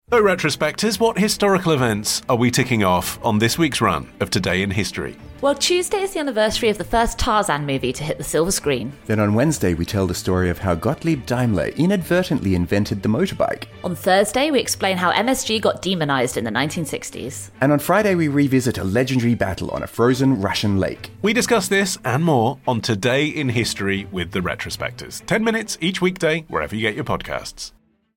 So, retrospectors, what historical events are we ticking off on this week's run of Today in History? Well, Tuesday is the anniversary of the first Tarzan movie to hit the silver screen. Then on Wednesday, we tell the story of how Gottlieb Daimler inadvertently invented the motorbike. On Thursday, we explain how MSG got demonized in the 1960s. And on Friday, we revisit a legendary battle on a frozen Russian lake. We discuss this and more on Today in History with the retrospectors. 10 minutes each weekday, wherever you get your podcasts.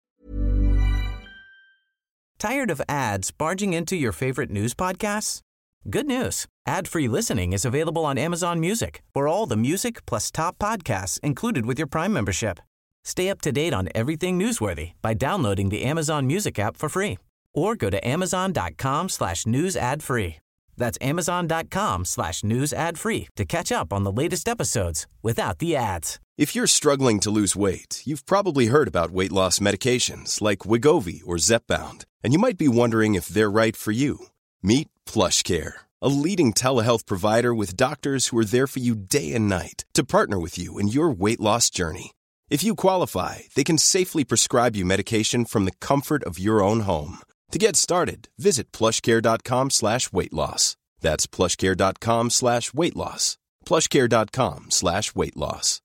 Tired of ads barging into your favorite news podcasts? Good news. Ad-free listening is available on Amazon Music for all the music plus top podcasts included with your Prime membership. Stay up to date on everything newsworthy by downloading the Amazon Music app for free or go to amazon.com/news ad free. That's amazon.com/news ad free to catch up on the latest episodes without the ads. If you're struggling to lose weight, you've probably heard about weight loss medications like Wegovy or Zepbound, and you might be wondering if they're right for you. Meet PlushCare, a leading telehealth provider with doctors who are there for you day and night to partner with you in your weight loss journey. If you qualify, they can safely prescribe you medication from the comfort of your own home. To get started, visit plushcare.com/weight loss. That's plushcare.com/weight loss. plushcare.com/weight loss.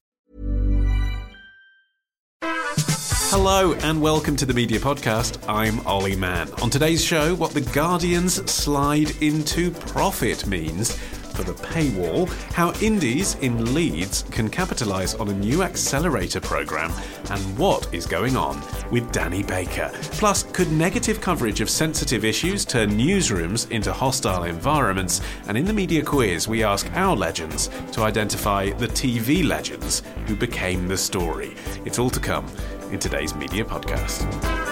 Hello and welcome to the Media Podcast. I'm Ollie Mann. On today's show, what the Guardian's slide into profit means for the paywall, how indies in Leeds can capitalise on a new accelerator programme, and what is going on with Danny Baker. Plus, could negative coverage of sensitive issues turn newsrooms into hostile environments? And in the media quiz, we ask our legends to identify the TV legends who became the story. It's all to come in today's Media Podcast.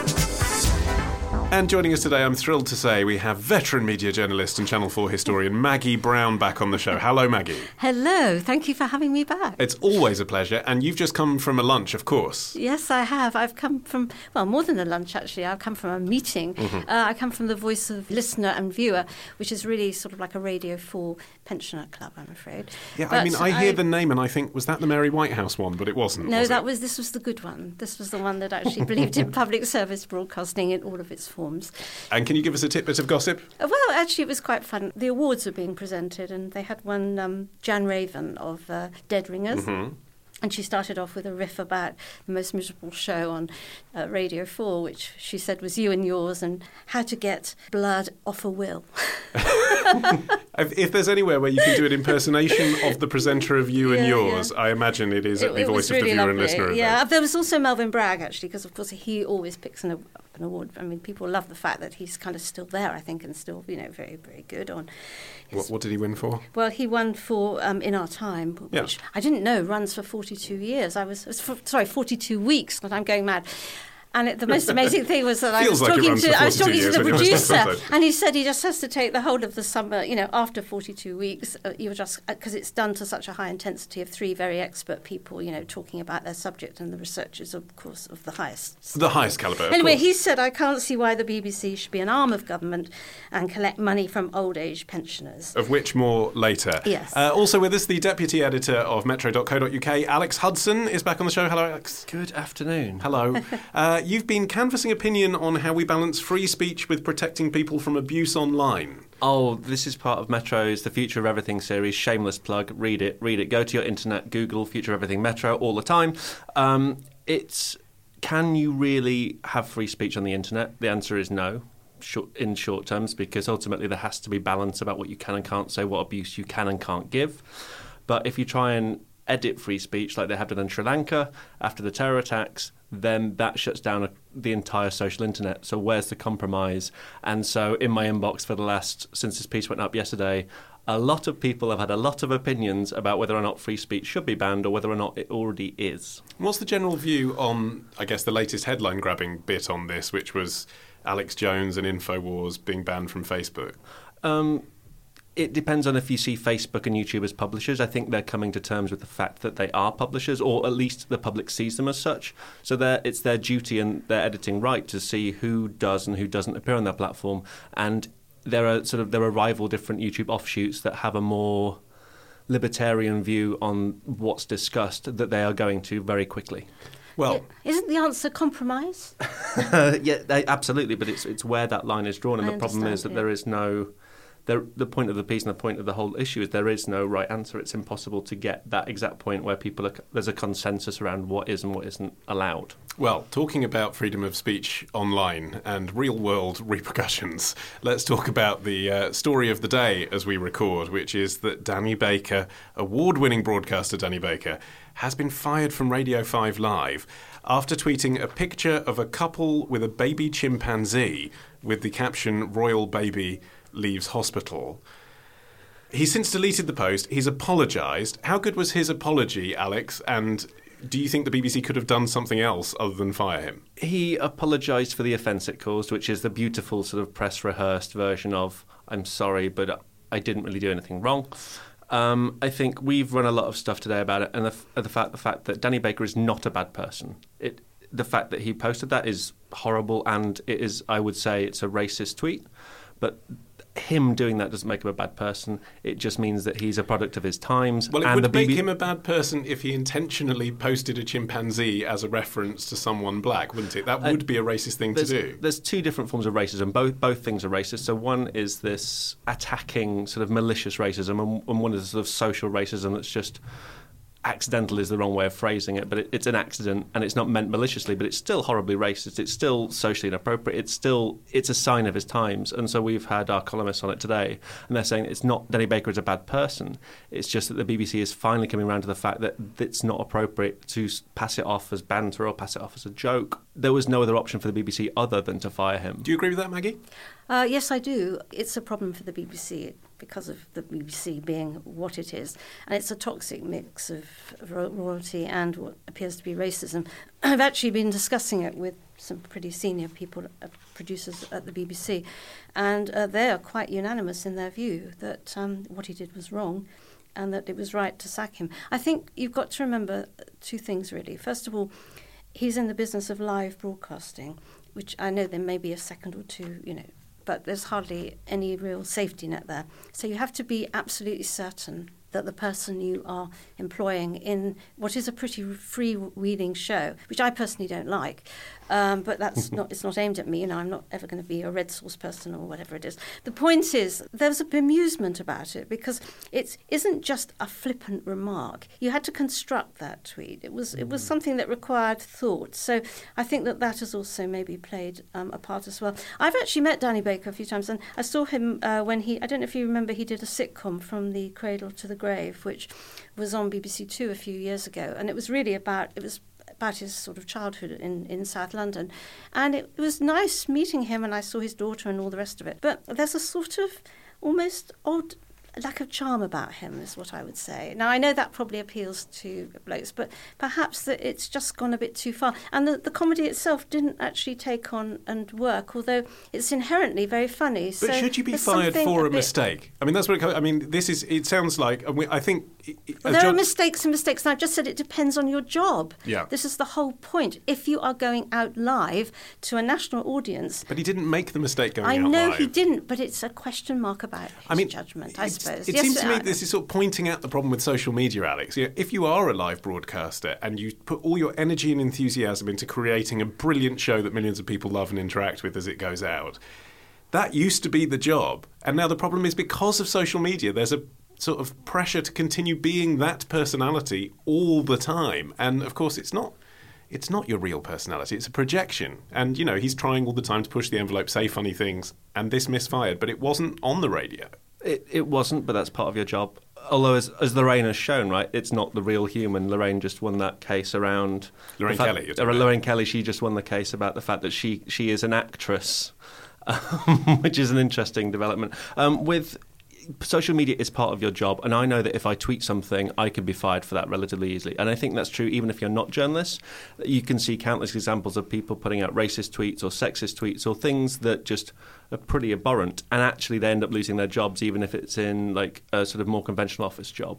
And joining us today, I'm thrilled to say, we have veteran media journalist and Channel 4 historian Maggie Brown back on the show. Hello, Maggie. Hello. Thank you for having me back. It's always a pleasure. And you've just come from a lunch, of course. Yes, I have. I've come from, well, more than a lunch, actually. I've come from a meeting. I come from the Voice of Listener and Viewer, which is really sort of like a Radio 4 pensioner club, I'm afraid. Yeah, but I mean, I hear the name and I think, was that the Mary Whitehouse one? But it wasn't, No, was this was the good one. This was the one that actually believed in public service broadcasting in all of its forms. And can you give us a tidbit of gossip? Well, actually, it was quite fun. The awards were being presented, and they had one Jan Raven of Dead Ringers. And she started off with a riff about the most miserable show on Radio 4, which she said was You and Yours, and how to get blood off a will. If there's anywhere where you can do an impersonation of the presenter of You and Yours, I imagine it is at the Voice of the Viewer and Listener event. Yeah, there was also Melvin Bragg, actually, because, of course, he always picks an award. I mean, people love the fact that he's kind of still there, I think, and still, very, very good on. What did he win for? Well, he won for In Our Time, which I didn't know runs for 42 years. 42 weeks, but I'm going mad. And the most amazing thing was that I was talking to the producer, and he said he just has to take the whole of the summer, after 42 weeks, you're just, because it's done to such a high intensity of three very expert people, talking about their subject, and the research is, of course, of the highest. The highest calibre, Anyway, he said, I can't see why the BBC should be an arm of government and collect money from old age pensioners. Of which more later. Yes. Also with us, the deputy editor of metro.co.uk, Alex Hudson, is back on the show. Hello, Alex. Good afternoon. Hello. You've been canvassing opinion on how we balance free speech with protecting people from abuse online. Oh, this is part of Metro's The Future of Everything series. Shameless plug. Read it. Go to your internet, Google Future of Everything Metro all the time. Can you really have free speech on the internet? The answer is no. In short terms, because ultimately there has to be balance about what you can and can't say, what abuse you can and can't give. But if you try and edit free speech like they have done in Sri Lanka after the terror attacks, then that shuts down the entire social internet. So where's the compromise? And so in my inbox since this piece went up yesterday, a lot of people have had a lot of opinions about whether or not free speech should be banned or whether or not it already is. What's the general view on, I guess, the latest headline-grabbing bit on this, which was Alex Jones and InfoWars being banned from Facebook? It depends on if you see Facebook and YouTube as publishers. I think they're coming to terms with the fact that they are publishers, or at least the public sees them as such. So it's their duty and their editing right to see who does and who doesn't appear on their platform. And there are rival different YouTube offshoots that have a more libertarian view on what's discussed that they are going to very quickly. Well, isn't the answer compromise? Yeah, absolutely, but it's where that line is drawn, and the problem is that there is no... The point of the piece and the point of the whole issue is there is no right answer. It's impossible to get that exact point where there's a consensus around what is and what isn't allowed. Well, talking about freedom of speech online and real-world repercussions, let's talk about the story of the day as we record, which is that Danny Baker, award-winning broadcaster Danny Baker, has been fired from Radio 5 Live after tweeting a picture of a couple with a baby chimpanzee with the caption, "Royal Baby Leaves Hospital." He's since deleted the post. He's apologised. How good was his apology, Alex? And do you think the BBC could have done something else other than fire him? He apologised for the offence it caused, which is the beautiful sort of press-rehearsed version of, I'm sorry, but I didn't really do anything wrong. I think we've run a lot of stuff today about it, and the fact that Danny Baker is not a bad person. The fact that he posted that is horrible, and it is, I would say, it's a racist tweet. But him doing that doesn't make him a bad person. It just means that he's a product of his times. Well, it would make him a bad person if he intentionally posted a chimpanzee as a reference to someone black, wouldn't it? That would be a racist thing to do. There's two different forms of racism. Both things are racist. So one is this attacking sort of malicious racism, and one is sort of social racism that's just... accidental is the wrong way of phrasing it, but it's an accident and it's not meant maliciously, but it's still horribly racist. It's still socially inappropriate. It's a sign of his times. And so we've had our columnists on it today, and they're saying it's not Danny Baker is a bad person. It's just that the BBC is finally coming around to the fact that it's not appropriate to pass it off as banter or pass it off as a joke. There was no other option for the BBC other than to fire him. Do you agree with that, Maggie? Yes, I do. It's a problem for the BBC because of the BBC being what it is. And it's a toxic mix of royalty and what appears to be racism. I've actually been discussing it with some pretty senior people, producers at the BBC, and they are quite unanimous in their view that what he did was wrong and that it was right to sack him. I think you've got to remember two things, really. First of all, he's in the business of live broadcasting, which I know there may be a second or two, but there's hardly any real safety net there. So you have to be absolutely certain that the person you are employing in what is a pretty freewheeling show, which I personally don't like, but that's it's not aimed at me. I'm not ever going to be a red sauce person or whatever it is. The point is, there's a bemusement about it because it isn't just a flippant remark. You had to construct that tweet. It was something that required thought. So I think that has also maybe played a part as well. I've actually met Danny Baker a few times, and I saw him when I don't know if you remember, he did a sitcom, From the Cradle to the Grave, which was on BBC Two a few years ago, and it was really about his sort of childhood in South London, and it was nice meeting him, and I saw his daughter and all the rest of it. But there's a sort of almost odd lack of charm about him, is what I would say. Now, I know that probably appeals to blokes, but perhaps that it's just gone a bit too far. And the comedy itself didn't actually take on and work, although it's inherently very funny. But should you be fired for a mistake? I mean, that's what it sounds like. I think... Well, there are mistakes and mistakes, and I've just said it depends on your job. Yeah. This is the whole point. If you are going out live to a national audience... But he didn't make the mistake going out live. I know he didn't, but it's a question mark about his judgment, I suppose. It seems to me this is sort of pointing out the problem with social media, Alex. If you are a live broadcaster and you put all your energy and enthusiasm into creating a brilliant show that millions of people love and interact with as it goes out, that used to be the job. And now the problem is because of social media, there's a sort of pressure to continue being that personality all the time. And, of course, it's not your real personality. It's a projection. And, he's trying all the time to push the envelope, say funny things, and this misfired. But it wasn't on the radio. It wasn't, but that's part of your job. Although, as Lorraine has shown, right, it's not the real human. Lorraine just won that case around... Lorraine Kelly. Lorraine Kelly, she just won the case about the fact that she is an actress, which is an interesting development. With social media is part of your job, and I know that if I tweet something, I could be fired for that relatively easily. And I think that's true even if you're not journalists. You can see countless examples of people putting out racist tweets or sexist tweets or things that just are pretty abhorrent, and actually they end up losing their jobs even if it's in like a sort of more conventional office job.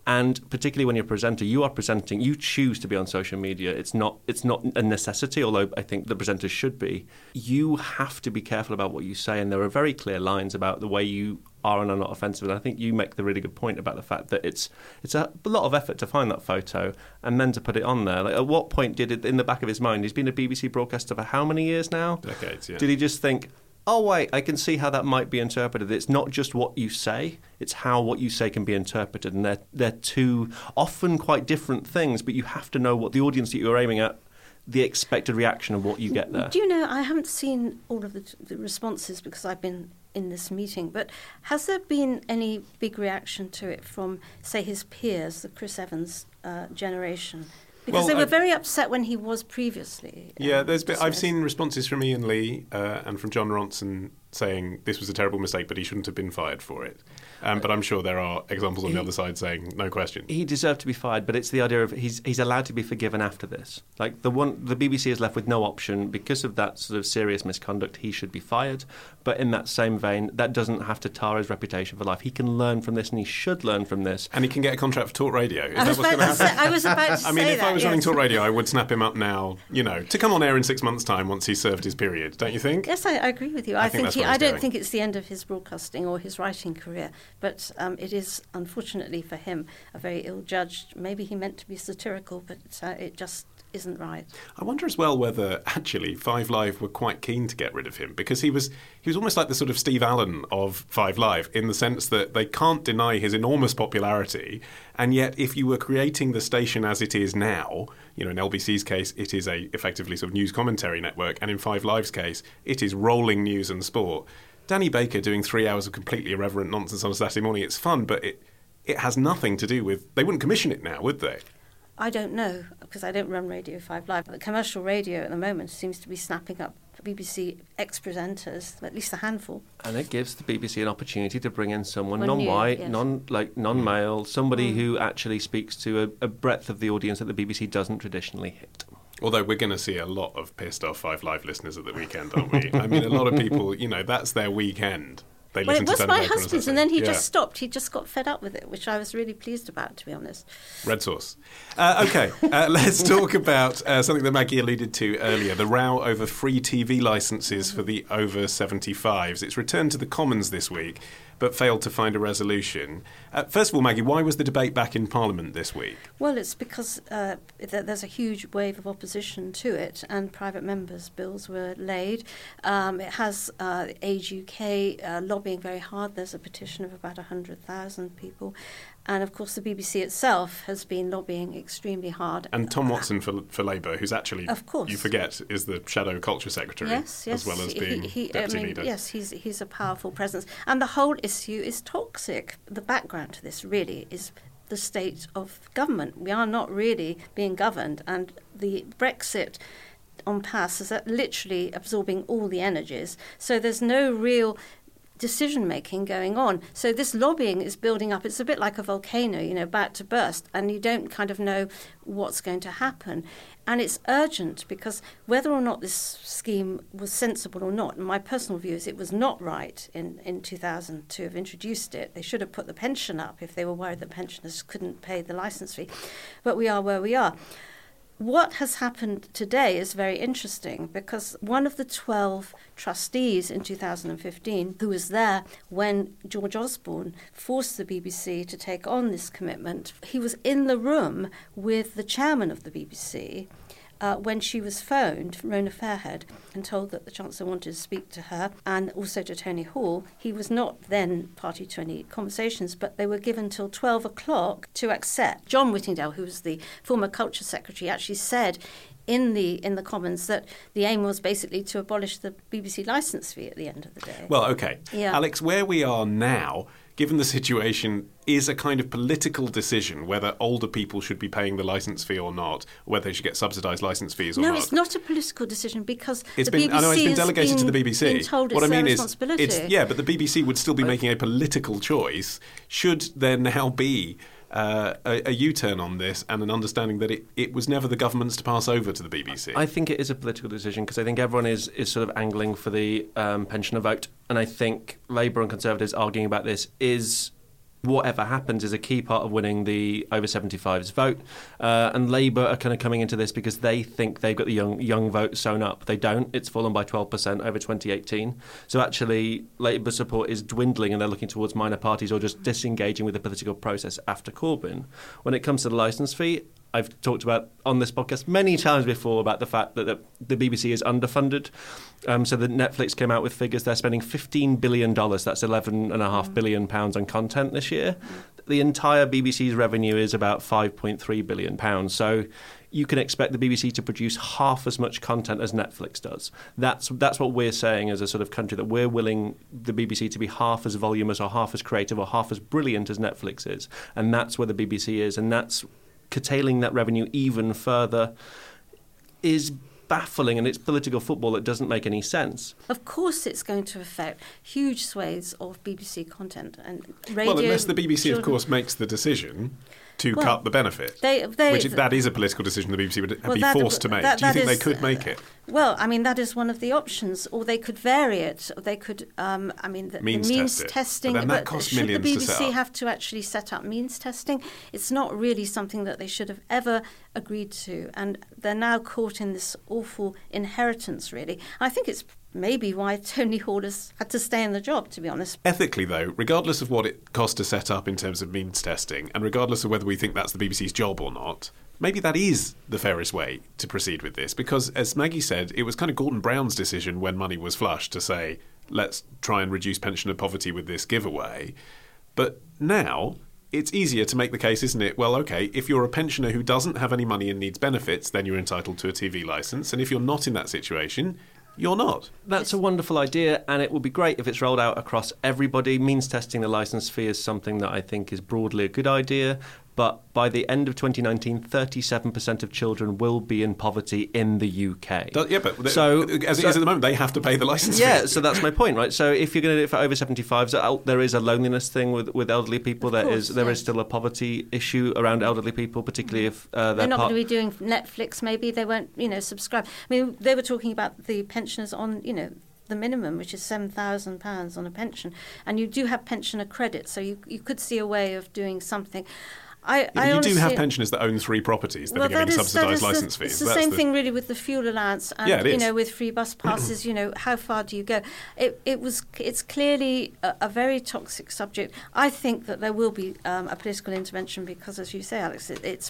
And particularly when you're a presenter, you choose to be on social media. It's not a necessity, although I think the presenters should be. You have to be careful about what you say, and there are very clear lines about the way you are and are not offensive. And I think you make the really good point about the fact that it's a lot of effort to find that photo and then to put it on there. Like, at what point did it, in the back of his mind, he's been a BBC broadcaster for how many years now? Decades, yeah. Did he just think, oh, wait, I can see how that might be interpreted. It's not just what you say, it's how what you say can be interpreted. And they're two often quite different things, but you have to know what the audience that you're aiming at, the expected reaction of what you get there. Do you know, I haven't seen all of the responses because I've been in this meeting, but has there been any big reaction to it from, say, his peers, the Chris Evans generation? Because they were very upset when he was previously. Yeah, I've seen responses from Ian Lee and from John Ronson saying this was a terrible mistake, but he shouldn't have been fired for it. But I'm sure there are examples on the other side saying no question. He deserved to be fired, but it's the idea of he's allowed to be forgiven after this. Like the BBC is left with no option because of that sort of serious misconduct. He should be fired. But in that same vein, that doesn't have to tar his reputation for life. He can learn from this, and he should learn from this. And he can get a contract for Talk Radio. Is that what's going to happen? I was about to say that. I mean, if I was running Talk Radio, I would snap him up now, to come on air in 6 months' time once he's served his period. Don't you think? Yes, I agree with you. I don't think it's the end of his broadcasting or his writing career, but it is, unfortunately for him, a very ill-judged. Maybe he meant to be satirical, but it just isn't right. I wonder as well whether actually 5 Live were quite keen to get rid of him, because he was almost like the sort of Steve Allen of 5 Live, in the sense that they can't deny his enormous popularity, and yet if you were creating the station as it is now, in LBC's case it is a effectively sort of news commentary network, and in 5 Live's case it is rolling news and sport. Danny Baker doing 3 hours of completely irreverent nonsense on a Saturday morning, it's fun, but it has nothing to do with... They wouldn't commission it now, would they? I don't know, because I don't run Radio 5 Live. But commercial radio at the moment seems to be snapping up BBC ex-presenters, at least a handful. And it gives the BBC an opportunity to bring in someone non-white, yes. non-male, somebody who actually speaks to a breadth of the audience that the BBC doesn't traditionally hit. Although we're going to see a lot of pissed off 5 Live listeners at the weekend, aren't we? I mean, a lot of people, that's their weekend. It was my husband's, and then he just stopped. He just got fed up with it, which I was really pleased about, to be honest. Red sauce. Okay, let's talk about something that Maggie alluded to earlier, the row over free TV licences for the over 75s. It's returned to the Commons this week, but failed to find a resolution. First of all, Maggie, why was the debate back in Parliament this week? Well, it's because there's a huge wave of opposition to it, and private members' bills were laid. It has Age UK lobbying very hard. There's a petition of about 100,000 people. And, of course, the BBC itself has been lobbying extremely hard. And Tom Watson for Labour, who's actually, of course, you forget, is the Shadow Culture Secretary, yes, as well as being Deputy Leader. Yes, he's a powerful presence. And the whole issue is toxic. The background to this really is the state of government. We are not really being governed. And the Brexit impasse is literally absorbing all the energies. So there's no real decision-making going on. So this lobbying is building up. It's a bit like a volcano, about to burst, and you don't kind of know what's going to happen. And it's urgent, because whether or not this scheme was sensible or not, and my personal view is it was not right in 2000 to have introduced it. They should have put the pension up if they were worried that pensioners couldn't pay the licence fee. But we are where we are. What has happened today is very interesting, because one of the 12 trustees in 2015, who was there when George Osborne forced the BBC to take on this commitment, he was in the room with the chairman of the BBC when she was phoned, Rona Fairhead, and told that the Chancellor wanted to speak to her, and also to Tony Hall. He was not then party to any conversations, but they were given till 12 o'clock to accept. John Whittingdale, who was the former Culture Secretary, actually said in the Commons that the aim was basically to abolish the BBC licence fee at the end of the day. Well, OK. Yeah. Alex, where we are now, given the situation, is a kind of political decision whether older people should be paying the licence fee or not, or whether they should get subsidised licence fees or not. No, it's not a political decision, because it's the BBC it's been delegated to the BBC. Been told it's their responsibility. But the BBC would still be making a political choice. Should there now be a U-turn on this, and an understanding that it was never the government's to pass over to the BBC? I think it is a political decision, because I think everyone is sort of angling for the pensioner vote, and I think Labour and Conservatives arguing about this is whatever happens is a key part of winning the over 75s vote. And Labour are kind of coming into this because they think they've got the young vote sewn up. They don't. It's fallen by 12% over 2018. So actually, Labour support is dwindling and they're looking towards minor parties or just disengaging with the political process after Corbyn. When it comes to the licence fee, I've talked about on this podcast many times before about the fact that the BBC is underfunded. So the Netflix came out with figures. They're spending $15 billion. That's £11.5 billion on content this year. The entire BBC's revenue is about £5.3 billion. So you can expect the BBC to produce half as much content as Netflix does. That's what we're saying as a sort of country, that we're willing the BBC to be half as voluminous or half as creative or half as brilliant as Netflix is. And that's where the BBC is. And that's curtailing that revenue even further is baffling, and it's political football that doesn't make any sense. Of course it's going to affect huge swathes of BBC content and radio. Well, unless the BBC, of course, makes the decision to cut the benefit, that is a political decision the BBC would be forced to make. Do you think they could make it? Well, I mean, that is one of the options, or they could vary it. Or they could, the means testing. But then that costs millions to set up. Should the BBC have to actually set up means testing? It's not really something that they should have ever agreed to, and they're now caught in this awful inheritance, really. I think it's maybe why Tony Hall has had to stay in the job, to be honest. Ethically, though, regardless of what it costs to set up in terms of means testing, and regardless of whether we think that's the BBC's job or not, maybe that is the fairest way to proceed with this. Because, as Maggie said, it was kind of Gordon Brown's decision when money was flush to say, let's try and reduce pensioner poverty with this giveaway. But now it's easier to make the case, isn't it? Well, OK, if you're a pensioner who doesn't have any money and needs benefits, then you're entitled to a TV licence. And if you're not in that situation, you're not. That's a wonderful idea, and it would be great if it's rolled out across everybody. Means testing the licence fee is something that I think is broadly a good idea. But by the end of 2019, 37% of children will be in poverty in the UK. Yeah, but as it is at the moment, they have to pay the licence fee. Yeah, so that's my point, right? So if you're going to do it for over 75s, there is a loneliness thing with elderly people. There is still a poverty issue around elderly people, particularly if they're not going to be doing Netflix. Maybe they won't, subscribe. I mean, they were talking about the pensioners on, the minimum, which is £7,000 on a pension, and you do have pensioner credit, so you could see a way of doing something. You do have pensioners that own 3 propities that are getting subsidised licence fees. It's the same thing really with the fuel allowance and with free bus passes. How far do you go? It's clearly a very toxic subject. I think that there will be a political intervention because, as you say, Alex,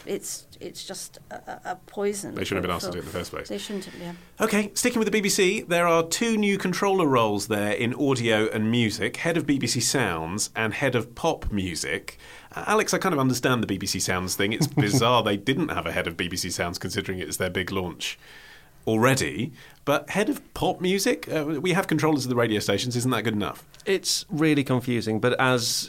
it's just a poison. They shouldn't have been asked to do it in the first place. They shouldn't have. Yeah. Okay, sticking with the BBC, there are 2 new controller roles there in audio and music: head of BBC Sounds and head of pop music. Alex, I kind of understand the BBC Sounds thing. It's bizarre they didn't have a head of BBC Sounds considering it's their big launch already. But head of pop music? We have controllers of the radio stations. Isn't that good enough? It's really confusing. But as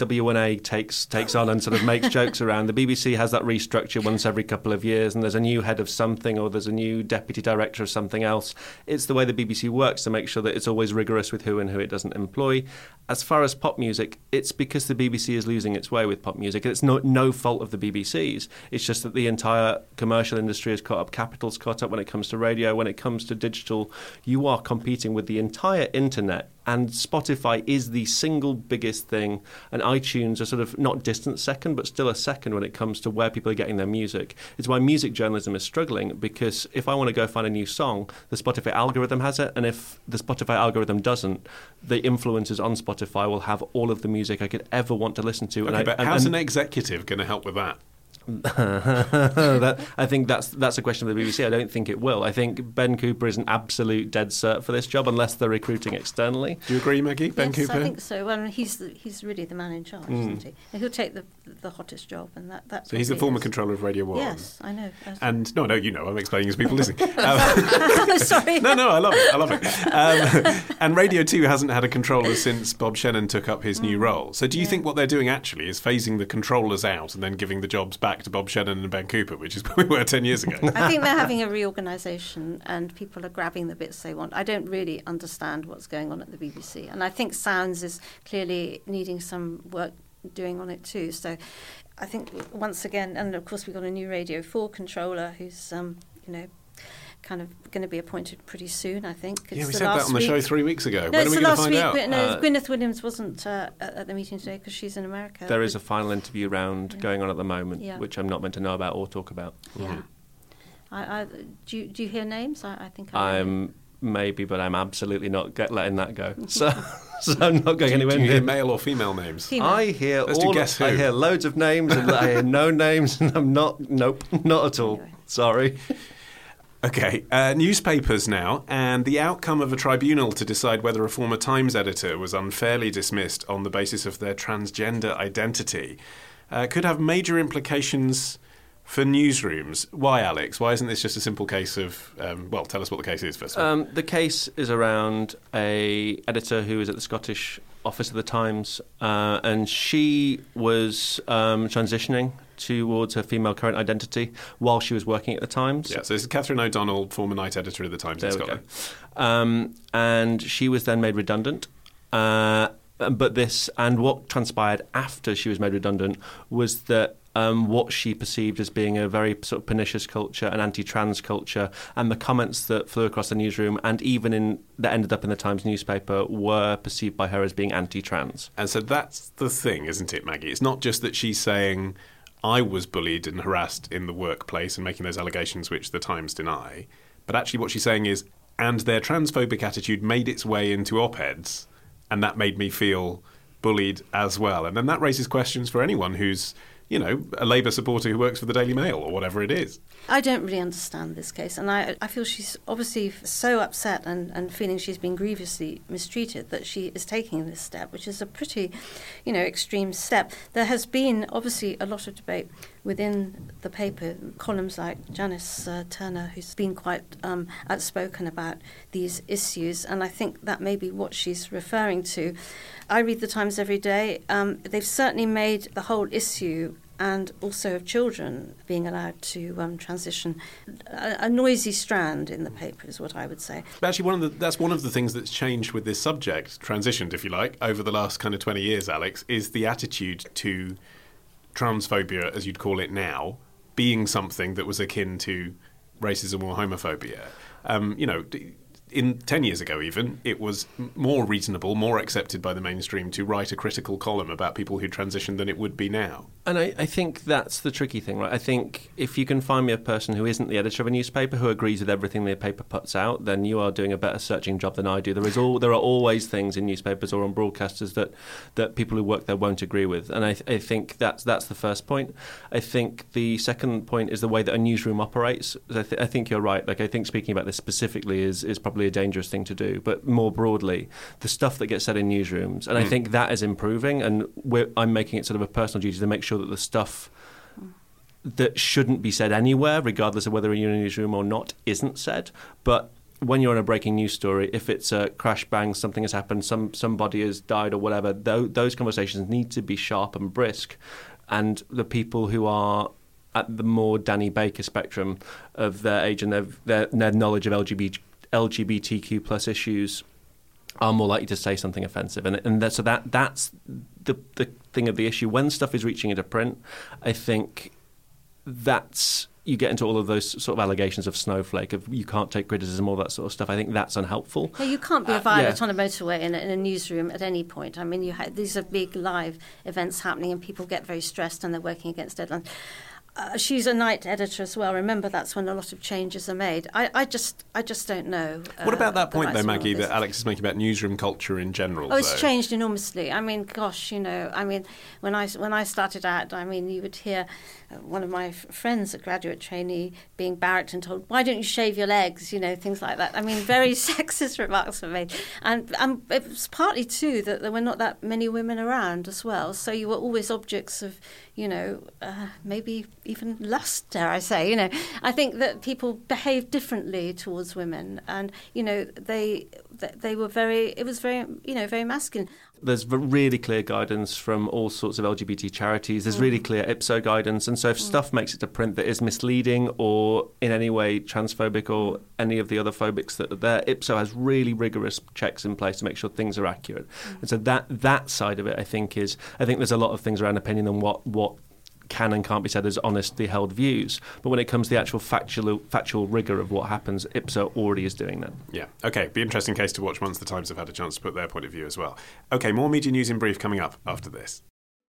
W1A takes on and sort of makes jokes around, the BBC has that restructure once every couple of years, and there's a new head of something or there's a new deputy director of something else. It's the way the BBC works to make sure that it's always rigorous with who and who it doesn't employ. As far as pop music, it's because the BBC is losing its way with pop music. And it's no fault of the BBC's. It's just that the entire commercial industry is caught up. Capital's caught up when it comes to radio, when it comes to digital. You are competing with the entire internet, and Spotify is the single biggest thing, and iTunes are sort of not distant second, but still a second when it comes to where people are getting their music. It's why music journalism is struggling, because if I want to go find a new song, the Spotify algorithm has it, and if the Spotify algorithm doesn't, the influencers on Spotify will have all of the music I could ever want to listen to. Okay, but how's an executive going to help with that? I think that's a question of the BBC. I don't think it will. I think Ben Cooper is an absolute dead cert for this job unless they're recruiting externally. Do you agree, Maggie? Ben Cooper? I think so. Well, he's really the man in charge, isn't he? And he'll take the hottest job, and that's. So he's the former controller of Radio 1. Yes, I know. And no, I'm explaining as people listening. Sorry. No, I love it. And Radio 2 hasn't had a controller since Bob Shannon took up his new role. So do you think what they're doing actually is phasing the controllers out and then giving the jobs back to Bob Shannon and Ben Cooper, which is where we were 10 years ago? I think they're having a reorganisation and people are grabbing the bits they want. I don't really understand what's going on at the BBC. And I think Sounds is clearly needing some work doing on it too. So I think once again, and of course we've got a new Radio 4 controller who's, kind of going to be appointed pretty soon, I think. Yeah, we said that on the show 3 weeks ago. When are we going to find out? No, Gwyneth Williams wasn't at the meeting today because she's in America. There is a final interview round going on at the moment, which I'm not meant to know about or talk about. Yeah. Do you hear names? I think I'm maybe, but I'm absolutely not letting that go. So I'm not going anywhere. Do you hear male or female names? Female. I hear I hear loads of names, and I hear no names, and I'm not. Nope, not at all. Anyway. Sorry. Okay, newspapers now, and the outcome of a tribunal to decide whether a former Times editor was unfairly dismissed on the basis of their transgender identity could have major implications for newsrooms. Why, Alex? Why isn't this just a simple case of... tell us what the case is first of all. The case is around a editor who was at the Scottish office of the Times, and she was transitioning towards her female current identity while she was working at the Times. Yeah, so this is Catherine O'Donnell, former night editor of the Times in Scotland. And she was then made redundant. But what transpired after she was made redundant was that what she perceived as being a very sort of pernicious culture, an anti-trans culture, and the comments that flew across the newsroom and even that ended up in the Times newspaper were perceived by her as being anti-trans. And so that's the thing, isn't it, Maggie? It's not just that she's saying, I was bullied and harassed in the workplace and making those allegations which the Times deny, but actually what she's saying is, and their transphobic attitude made its way into op-eds, and that made me feel bullied as well. And then that raises questions for anyone who's, you know, a Labour supporter who works for the Daily Mail or whatever it is. I don't really understand this case, and I feel she's obviously so upset and feeling she's been grievously mistreated that she is taking this step, which is a pretty, extreme step. There has been obviously a lot of debate within the paper, columns like Janice Turner, who's been quite outspoken about these issues, and I think that may be what she's referring to. I read the Times every day. They've certainly made the whole issue and also of children being allowed to transition a noisy strand in the paper is what I would say. But actually, that's one of the things that's changed with this subject, transitioned, if you like, over the last kind of 20 years, Alex, is the attitude to transphobia, as you'd call it now, being something that was akin to racism or homophobia. 10 years ago even, it was more reasonable, more accepted by the mainstream to write a critical column about people who transitioned than it would be now. And I think that's the tricky thing, right? I think if you can find me a person who isn't the editor of a newspaper who agrees with everything the paper puts out, then you are doing a better searching job than I do. There are always things in newspapers or on broadcasters that people who work there won't agree with. And I think that's the first point. I think the second point is the way that a newsroom operates. I think you're right. Like, I think speaking about this specifically is probably a dangerous thing to do, but more broadly, the stuff that gets said in newsrooms, and I think that is improving, and I'm making it sort of a personal duty to make sure that the stuff that shouldn't be said anywhere, regardless of whether you're in a newsroom or not, isn't said. But when you're on a breaking news story, if it's a crash bang, something has happened, somebody has died or whatever, those conversations need to be sharp and brisk, and the people who are at the more Danny Baker spectrum of their age and their knowledge of LGBTQ plus issues are more likely to say something offensive, and that's the thing of the issue. When stuff is reaching into print, I think that's you get into all of those sort of allegations of snowflake, of you can't take criticism, all that sort of stuff. I think that's unhelpful. Well, you can't be a violet on a motorway in a newsroom at any point. I mean, these are big live events happening, and people get very stressed, and they're working against deadlines. She's a night editor as well. Remember, that's when a lot of changes are made. I just don't know. What about that point, though, Maggie, that Alex is making about newsroom culture in general? Oh, it's changed enormously. I mean, gosh, when I started out, you would hear one of my friends, a graduate trainee, being barracked and told, "Why don't you shave your legs?" Things like that. I mean, very sexist remarks were made, and it was partly too that there were not that many women around as well. So you were always objects of, maybe even lust, dare I say. I think that people behaved differently towards women, and they were very. It was very, very masculine. There's really clear guidance from all sorts of LGBT charities. There's really clear IPSO guidance, and so if stuff makes it to print that is misleading or in any way transphobic or any of the other phobics that are there, IPSO has really rigorous checks in place to make sure things are accurate. And so that side of it, I think there's a lot of things around opinion and what can and can't be said as honestly held views. But when it comes to the actual factual rigour of what happens, Ipsos already is doing that. Yeah, OK, be an interesting case to watch once the Times have had a chance to put their point of view as well. OK, more media news in brief coming up after this.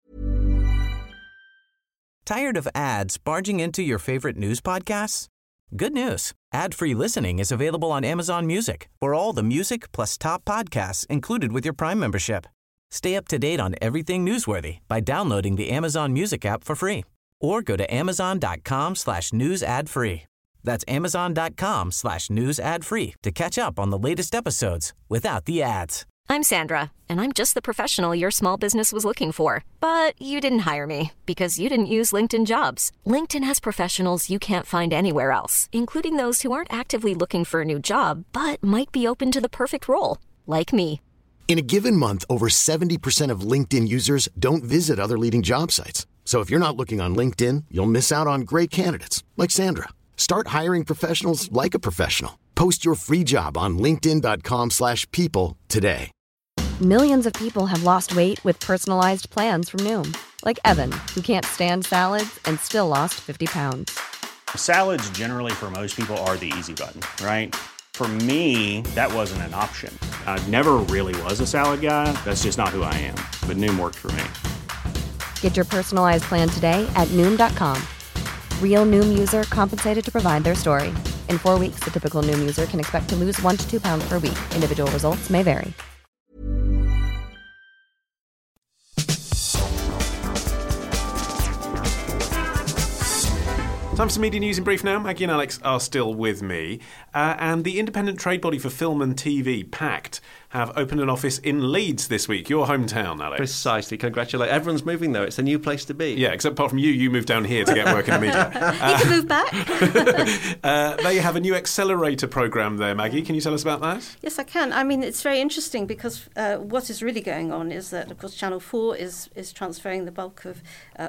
Tired of ads barging into your favorite news podcasts? Good news. Ad-free listening is available on Amazon Music for all the music plus top podcasts included with your Prime membership. Stay up to date on everything newsworthy by downloading the Amazon Music app for free or go to amazon.com/news ad free. That's amazon.com/news ad free to catch up on the latest episodes without the ads. I'm Sandra, and I'm just the professional your small business was looking for. But you didn't hire me because you didn't use LinkedIn Jobs. LinkedIn has professionals you can't find anywhere else, including those who aren't actively looking for a new job, but might be open to the perfect role, like me. In a given month, over 70% of LinkedIn users don't visit other leading job sites. So if you're not looking on LinkedIn, you'll miss out on great candidates like Sandra. Start hiring professionals like a professional. Post your free job on linkedin.com/people today. Millions of people have lost weight with personalized plans from Noom. Like Evan, who can't stand salads and still lost 50 pounds. Salads generally for most people are the easy button, right? For me, that wasn't an option. I never really was a salad guy. That's just not who I am. But Noom worked for me. Get your personalized plan today at Noom.com. Real Noom user compensated to provide their story. In 4 weeks, the typical Noom user can expect to lose 1 to 2 pounds per week. Individual results may vary. Time for some media news in brief now. Maggie and Alex are still with me. And the independent trade body for film and TV, PACT, have opened an office in Leeds this week, your hometown, Alex. Precisely. Congratulations. Everyone's moving, though. It's a new place to be. Yeah, except apart from you moved down here to get work in the media. You can move back. They have a new accelerator programme there, Maggie. Can you tell us about that? Yes, I can. I mean, it's very interesting because what is really going on is that, of course, Channel 4 is transferring the bulk of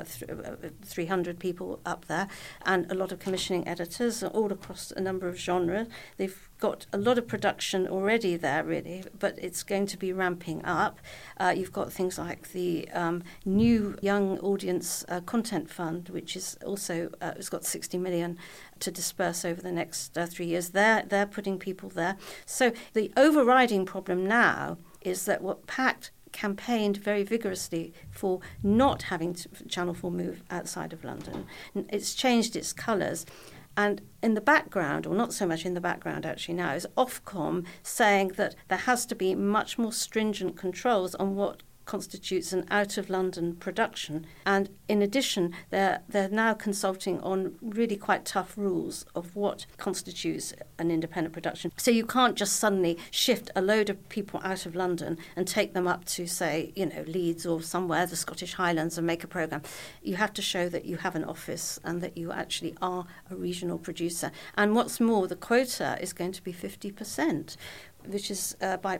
300 people up there and a lot of commissioning editors all across a number of genres. They've got a lot of production already there, really, but it's going to be ramping up. You've got things like the new Young Audience Content Fund, which is also it's got 60 million to disperse over the next 3 years. They're putting people there. So the overriding problem now is that what PACT campaigned very vigorously for not having Channel 4 move outside of London. It's changed its colours. And in the background, or not so much in the background actually now, is Ofcom saying that there has to be much more stringent controls on what constitutes an out-of-London production. And in addition, they're now consulting on really quite tough rules of what constitutes an independent production. So you can't just suddenly shift a load of people out of London and take them up to, say, Leeds or somewhere, the Scottish Highlands, and make a programme. You have to show that you have an office and that you actually are a regional producer. And what's more, the quota is going to be 50%. Which is by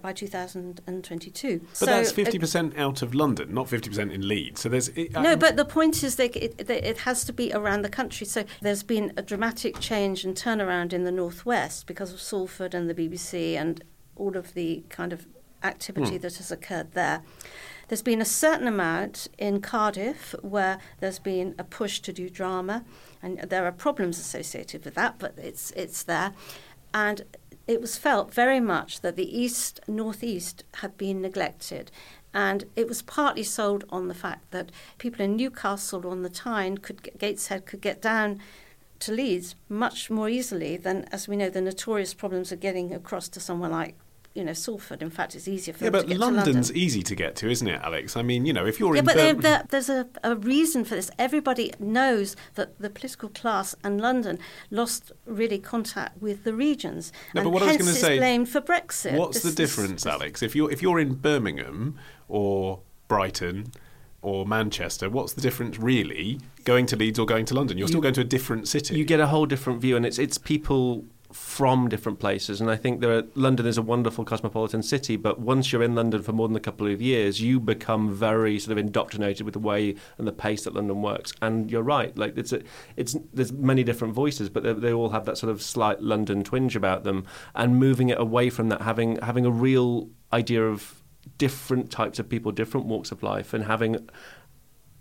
2022. But that's 50% out of London, not 50% in Leeds. So there's no, but the point is that it has to be around the country. So there's been a dramatic change and turnaround in the northwest because of Salford and the BBC and all of the kind of activity that has occurred there. There's been a certain amount in Cardiff where there's been a push to do drama, and there are problems associated with that, but it's there. And it was felt very much that the northeast had been neglected. And it was partly sold on the fact that people in Newcastle or on the Tyne, Gateshead, could get down to Leeds much more easily than, as we know, the notorious problems of getting across to somewhere like Salford. In fact, it's easier for them to get to London. Yeah, but London's easy to get to, isn't it, Alex? I mean, if you're in... Yeah, but there's a reason for this. Everybody knows that the political class and London lost really contact with the regions. No, and but what hence I was going to say... blamed for Brexit. What's the difference, Alex? If you're in Birmingham or Brighton or Manchester, what's the difference really going to Leeds or going to London? You're still going to a different city. You get a whole different view, and it's people from different places. And I think London is a wonderful cosmopolitan city, but once you're in London for more than a couple of years, you become very sort of indoctrinated with the way and the pace that London works. And you're right, like there's many different voices, but they all have that sort of slight London twinge about them. And moving it away from that, having a real idea of different types of people, different walks of life, and having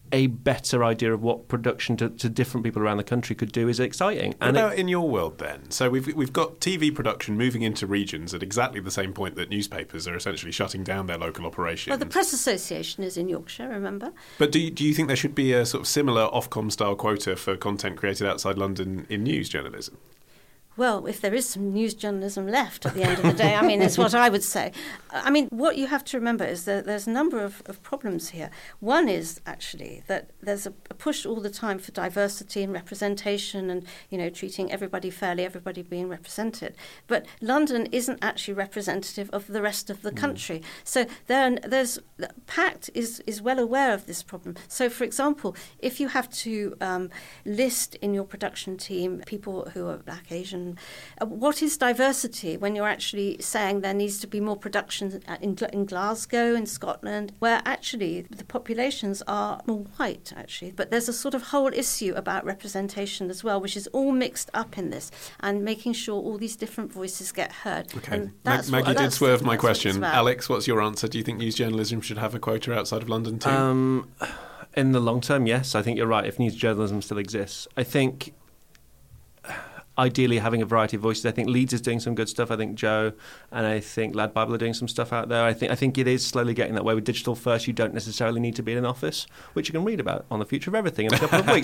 a better idea of what production to different people around the country could do is exciting. What about in your world then? So we've got TV production moving into regions at exactly the same point that newspapers are essentially shutting down their local operations. Well, the Press Association is in Yorkshire, remember? But do you think there should be a sort of similar Ofcom style quota for content created outside London in news journalism? Well, if there is some news journalism left at the end of the day, I mean, it's what I would say. I mean, what you have to remember is that there's a number of problems here. One is actually that there's a push all the time for diversity and representation and, treating everybody fairly, everybody being represented. But London isn't actually representative of the rest of the country. So there's PACT is well aware of this problem. So, for example, if you have to list in your production team people who are Black, Asian, what is diversity when you're actually saying there needs to be more production in Glasgow, in Scotland, where actually the populations are more white, actually. But there's a sort of whole issue about representation as well, which is all mixed up in this, and making sure all these different voices get heard. Okay. Maggie did swerve my question. Alex, what's your answer? Do you think news journalism should have a quota outside of London too? In the long term, yes. I think you're right, if news journalism still exists. I think ideally having a variety of voices. I think Leeds is doing some good stuff. I think Joe and I think Lad Bible are doing some stuff out there. I think it is slowly getting that way. With digital first, you don't necessarily need to be in an office, which you can read about on The Future of Everything in a couple of weeks.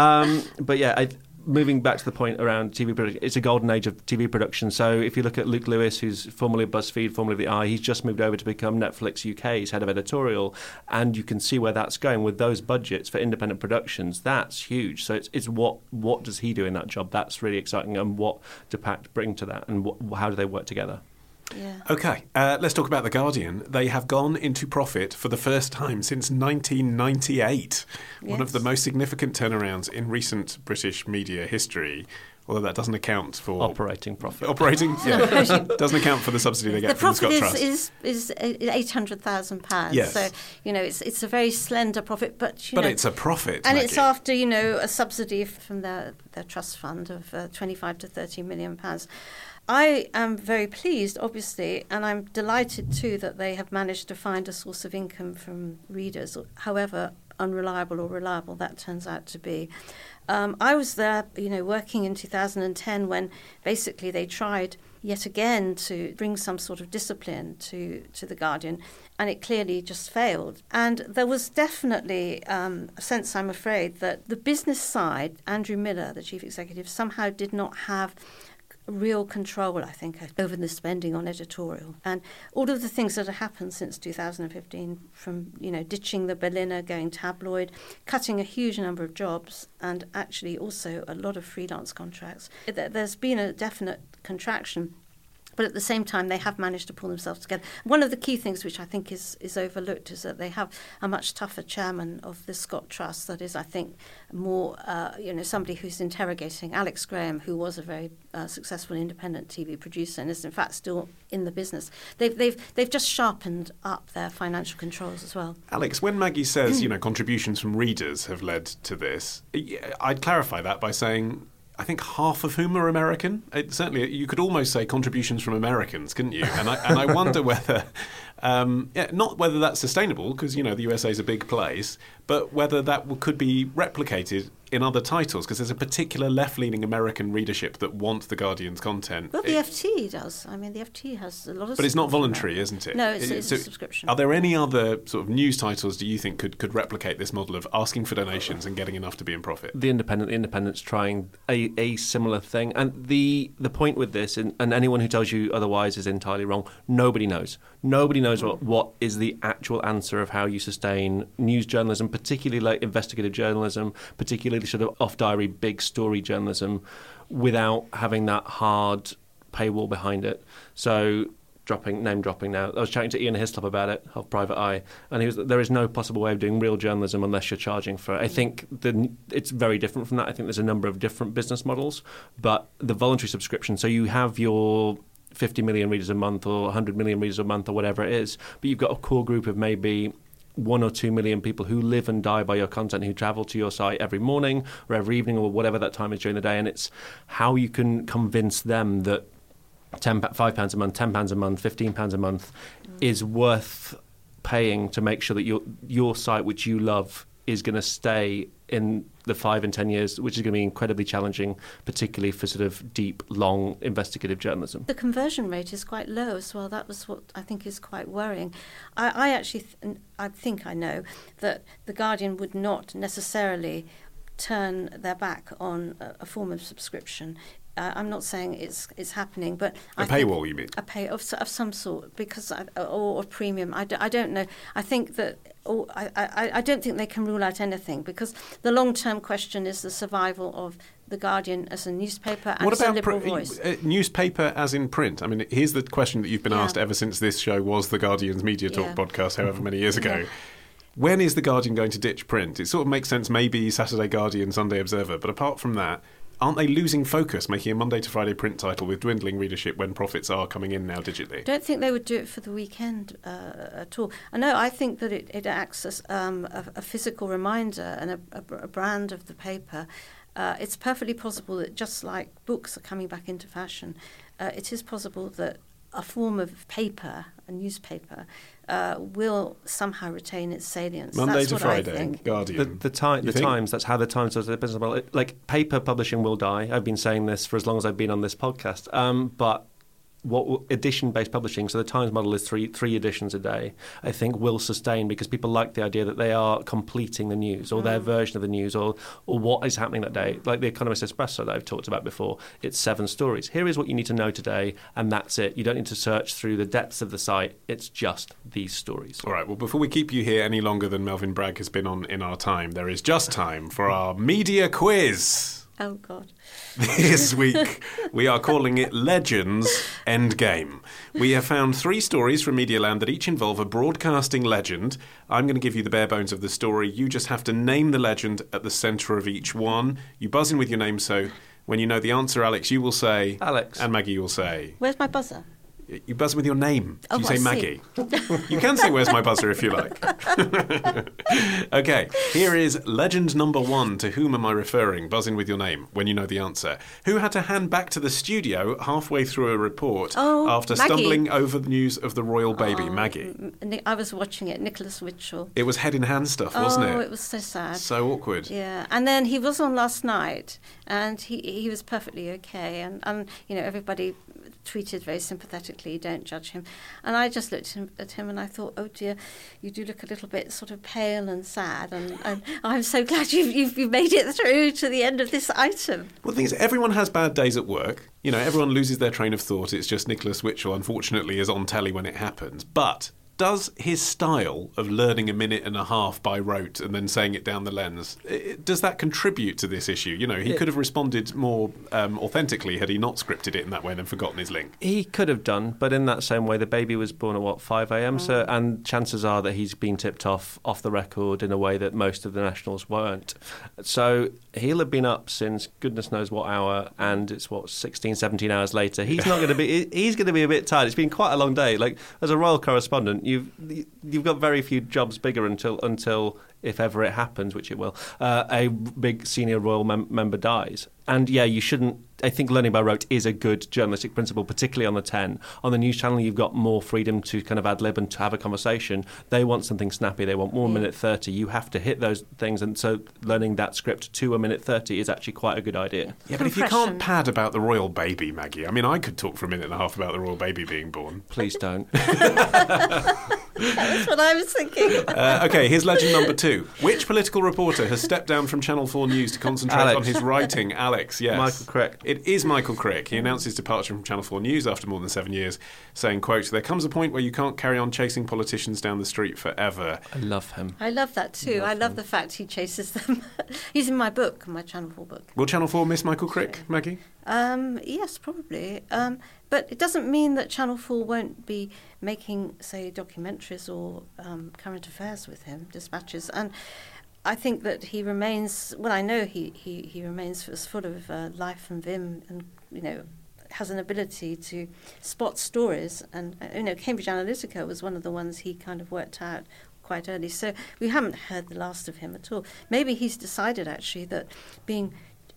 Moving back to the point around TV production, it's a golden age of TV production. So if you look at Luke Lewis, who's formerly of BuzzFeed, formerly of The Eye, he's just moved over to become Netflix UK's head of editorial, and you can see where that's going with those budgets for independent productions. That's huge. So it's what does he do in that job? That's really exciting, and what do PACT bring to that, and how do they work together? Yeah. OK, let's talk about The Guardian. They have gone into profit for the first time since 1998, one of the most significant turnarounds in recent British media history, although that doesn't account for... Operating profit. Doesn't account for the subsidy they get from the Scott Trust. The profit is £800,000. Yes. So, it's a very slender profit, but, But it's a profit, and Maggie. it's after, a subsidy from their trust fund of £25 to £30 million. I am very pleased, obviously, and I'm delighted too that they have managed to find a source of income from readers, however unreliable or reliable that turns out to be. I was there, working in 2010 when basically they tried yet again to bring some sort of discipline to The Guardian, and it clearly just failed. And there was definitely a sense, I'm afraid, that the business side, Andrew Miller, the chief executive, somehow did not have real control, I think, over the spending on editorial. And all of the things that have happened since 2015, from, ditching the Berliner, going tabloid, cutting a huge number of jobs, and actually also a lot of freelance contracts. There's been a definite contraction. But at the same time, they have managed to pull themselves together. One of the key things which I think is overlooked is that they have a much tougher chairman of the Scott Trust that is, I think, more, somebody who's interrogating Alex Graham, who was a very successful independent TV producer and is, in fact, still in the business. They've just sharpened up their financial controls as well. Alex, when Maggie says, contributions from readers have led to this, I'd clarify that by saying, I think half of whom are American. Certainly, you could almost say contributions from Americans, couldn't you? And I wonder whether, not whether that's sustainable, because, the USA is a big place, but whether that could be replicated in other titles, because there's a particular left-leaning American readership that wants The Guardian's content. Well, the FT does. I mean, the FT has a lot of... But it's not voluntary, isn't it? No, it's a subscription. Are there any other sort of news titles, do you think, could replicate this model of asking for donations and getting enough to be in profit? The Independent's trying a similar thing. And the point with this, and anyone who tells you otherwise is entirely wrong, nobody knows. Nobody knows what is the actual answer of how you sustain news journalism, particularly like investigative journalism, particularly sort of off-diary, big story journalism, without having that hard paywall behind it. So, name dropping now, I was chatting to Ian Hislop about it, of Private Eye, and there is no possible way of doing real journalism unless you're charging for it. I think it's very different from that. I think there's a number of different business models, but the voluntary subscription, so you have your 50 million readers a month or 100 million readers a month or whatever it is, but you've got a core group of maybe 1 or 2 million people who live and die by your content, who travel to your site every morning or every evening or whatever that time is during the day, and it's how you can convince them that £5 a month, £10 a month, £15 a month is worth paying to make sure that your site, which you love, is going to stay in the 5 and 10 years, which is going to be incredibly challenging, particularly for sort of deep, long investigative journalism. The conversion rate is quite low as well. That was what I think is quite worrying. I actually I think I know that The Guardian would not necessarily turn their back on a form of subscription. I'm not saying it's happening, but a paywall, you mean? A pay of some sort, because or premium. I don't know. I think that. I don't think they can rule out anything, because the long-term question is the survival of The Guardian as a newspaper and as a liberal voice. Newspaper as in print? I mean, here's the question that you've been asked ever since this show was The Guardian's Media Talk podcast, however many years ago. When is The Guardian going to ditch print? It sort of makes sense, maybe Saturday Guardian, Sunday Observer, but apart from that, aren't they losing focus, making a Monday to Friday print title with dwindling readership when profits are coming in now digitally? I don't think they would do it for the weekend at all. I think that it acts as a physical reminder and a brand of the paper. It's perfectly possible that just like books are coming back into fashion, it is possible that a form of paper, a newspaper, will somehow retain its salience. Monday that's to what Friday, I think. Guardian. The Times, that's how the Times does their business model. Like, paper publishing will die. I've been saying this for as long as I've been on this podcast. But what edition-based publishing, so the Times model is three editions a day, I think will sustain, because people like the idea that they are completing the news, or their version of the news, or what is happening that day. Like the Economist Espresso that I've talked about before, it's 7 stories. Here is what you need to know today, and that's it. You don't need to search through the depths of the site. It's just these stories. All right, well, before we keep you here any longer than Melvyn Bragg has been on in our time, there is just time for our media quiz. Oh, God. This week, we are calling it Legends Endgame. We have found 3 stories from Medialand that each involve a broadcasting legend. I'm going to give you the bare bones of the story. You just have to name the legend at the centre of each one. You buzz in with your name, so when you know the answer, Alex, you will say... Alex. And Maggie, you will say... Where's my buzzer? You buzz with your name. Do you say Maggie? You can say where's my buzzer if you like. Okay, here is legend number 1. To whom am I referring? Buzz in with your name when you know the answer. Who had to hand back to the studio halfway through a report after Maggie. stumbling over the news of the royal baby? Maggie. I was watching it, Nicholas Witchell. It was head-in-hand stuff, wasn't it? Oh, it was so sad. So awkward. Yeah, and then he was on last night, and he was perfectly okay, and everybody tweeted very sympathetically, don't judge him. And I just looked at him and I thought, oh dear, you do look a little bit sort of pale and sad, and I'm so glad you've made it through to the end of this item. Well, the thing is, everyone has bad days at work. Everyone loses their train of thought. It's just Nicholas Witchell, unfortunately, is on telly when it happens. But does his style of learning a minute and a half by rote and then saying it down the lens, does that contribute to this issue? He could have responded more authentically had he not scripted it in that way and then forgotten his link. He could have done, but in that same way, the baby was born at, 5 a.m? So, and chances are that he's been tipped off the record in a way that most of the nationals weren't. So he'll have been up since goodness knows what hour, and it's 16, 17 hours later. He's not going to be. He's going to be a bit tired. It's been quite a long day. Like, as a royal correspondent, you've got very few jobs bigger until if ever it happens, which it will, a big senior royal member dies. And yeah, you shouldn't. I think learning by rote is a good journalistic principle, particularly on the 10. On the news channel, you've got more freedom to kind of ad lib and to have a conversation. They want something snappy. They want 1 minute 30. You have to hit those things, and so learning that script to 1 minute 30 is actually quite a good idea. Yeah, but if you can't pad about the royal baby, Maggie, I mean, I could talk for a minute and a half about the royal baby being born. Please don't. That's what I was thinking. Okay, here's legend number 2. Which political reporter has stepped down from Channel 4 News to concentrate on his writing? Alex, yes. Michael Crick. It is Michael Crick. He announced his departure from Channel 4 News after more than 7 years, saying, quote, "There comes a point where you can't carry on chasing politicians down the street forever." I love him. I love that too. I love the fact he chases them. He's in my book, my Channel 4 book. Will Channel 4 miss Michael Crick, Maggie? Yes, probably. But it doesn't mean that Channel 4 won't be making, say, documentaries or current affairs with him, dispatches. And I think that he remains, well, I know he remains as full of life and vim, and, has an ability to spot stories. And, Cambridge Analytica was one of the ones he kind of worked out quite early. So we haven't heard the last of him at all. Maybe he's decided, actually, that being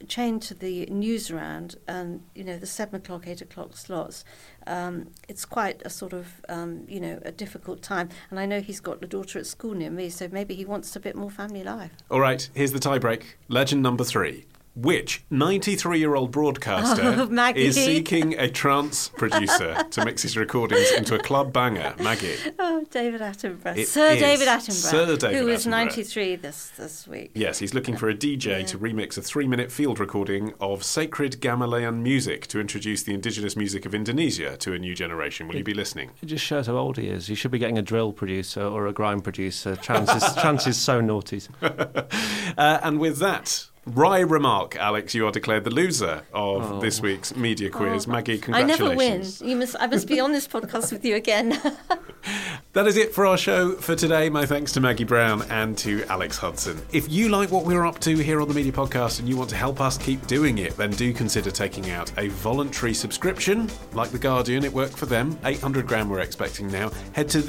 chained to the news round and, the 7 o'clock, 8 o'clock slots, it's quite a sort of, a difficult time. And I know he's got a daughter at school near me, so maybe he wants a bit more family life. All right, here's the tiebreak. Legend number 3. Which 93-year-old broadcaster is seeking a trance producer to mix his recordings into a club banger? Maggie. Oh, David Attenborough. Sir David Attenborough, who is 93 this week. Yes, he's looking for a DJ to remix a 3-minute field recording of sacred gamelan music to introduce the indigenous music of Indonesia to a new generation. Will you be listening? It just shows how old he is. You should be getting a drill producer or a grime producer. Trance is so naughty. And with that wry remark, Alex, you are declared the loser of this week's media quiz. Maggie, congratulations. I never win. I must be on this podcast with you again. That is it for our show for today. My thanks to Maggie Brown and to Alex Hudson. If you like what we're up to here on the Media Podcast and you want to help us keep doing it, then do consider taking out a voluntary subscription. Like The Guardian, it worked for them. 800 grand we're expecting now. Head to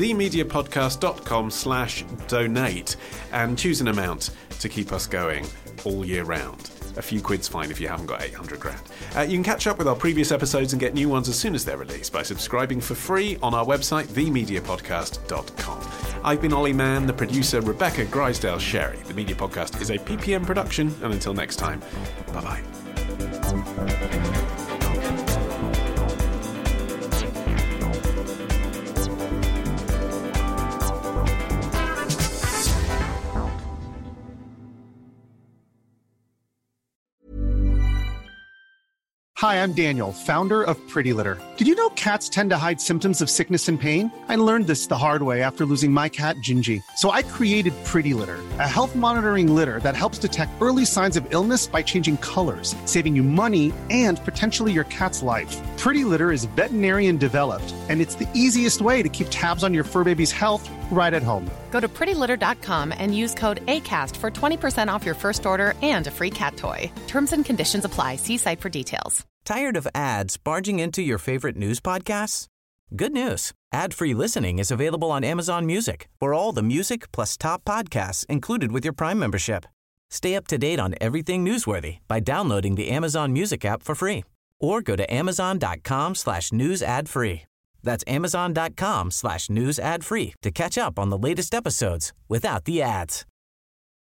themediapodcast.com/donate and choose an amount to keep us going all year round. A few quid's fine if you haven't got 800 grand. You can catch up with our previous episodes and get new ones as soon as they're released by subscribing for free on our website, themediapodcast.com. I've been Ollie Mann, the producer Rebecca Grisdale-Sherry. The Media Podcast is a PPM production, and until next time, bye-bye. Hi, I'm Daniel, founder of Pretty Litter. Did you know cats tend to hide symptoms of sickness and pain? I learned this the hard way after losing my cat, Gingy. So I created Pretty Litter, a health monitoring litter that helps detect early signs of illness by changing colors, saving you money and potentially your cat's life. Pretty Litter is veterinarian developed, and it's the easiest way to keep tabs on your fur baby's health right at home. Go to prettylitter.com and use code ACAST for 20% off your first order and a free cat toy. Terms and conditions apply. See site for details. Tired of ads barging into your favorite news podcasts? Good news. Ad-free listening is available on Amazon Music for all the music plus top podcasts included with your Prime membership. Stay up to date on everything newsworthy by downloading the Amazon Music app for free or go to amazon.com/news ad free. That's amazon.com/news ad free to catch up on the latest episodes without the ads.